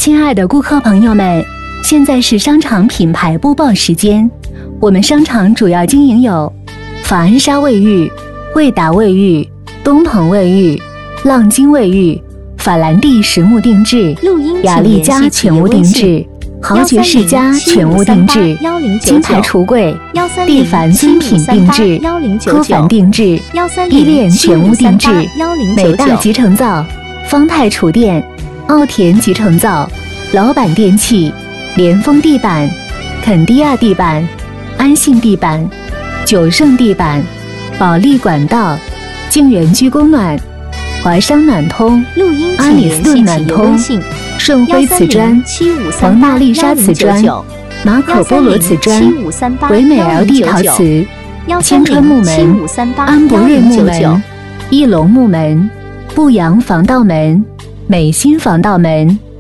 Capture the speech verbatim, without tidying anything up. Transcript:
亲爱的顾客朋友们，现在是商场品牌播报时间。我们商场主要经营有法恩莎卫浴、味达卫浴、东鹏卫浴、浪晶卫浴、法兰蒂实木定制、雅丽家全屋定制、豪爵世家全屋定制、金牌橱柜、蒂凡精品定制、科凡定制、依恋全屋定制、美大集成灶、方太厨电、奥田集成灶、老板电器、联丰地板、肯迪亚地板、安信地板、九盛地板、保利管道、静园居供暖、华商暖通、阿里斯顿暖通、顺辉瓷砖、黄娜丽莎瓷砖、马可波罗瓷砖、唯美 L D 陶瓷、千川木门、安博瑞木门、一龙木门、步阳防盗门、美心防盗门、